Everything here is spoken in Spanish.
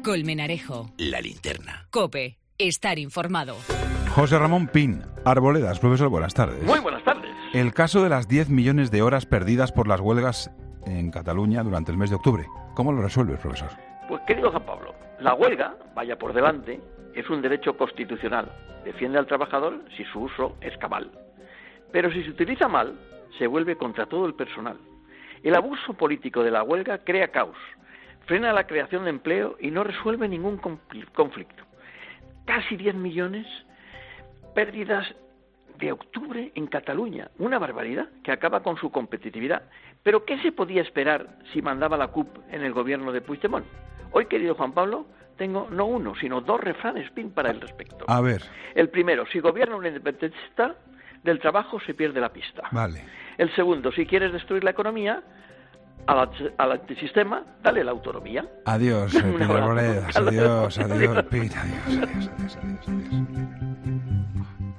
Colmenarejo. La linterna. COPE. Estar informado. José Ramón Pin, Arboledas. Profesor, buenas tardes. Muy buenas tardes. El caso de las 10 millones de horas perdidas por las huelgas en Cataluña durante el mes de octubre. ¿Cómo lo resuelves, profesor? Pues, querido Juan Pablo, la huelga, vaya por delante, es un derecho constitucional. Defiende al trabajador si su uso es cabal. Pero si se utiliza mal, se vuelve contra todo el personal. El abuso político de la huelga crea caos, frena la creación de empleo y no resuelve ningún conflicto. Casi 10 millones pérdidas de octubre en Cataluña. Una barbaridad que acaba con su competitividad. Pero ¿qué se podía esperar si mandaba la CUP en el gobierno de Puigdemont? Hoy, querido Juan Pablo, tengo no uno, sino dos refranes Pin para el respecto. A ver. El primero, si gobierna un independentista, del trabajo se pierde la pista. Vale. El segundo, si quieres destruir la economía, al antisistema, dale la autonomía. Adiós, Pin Arboledas. Adiós, Pin. Adiós.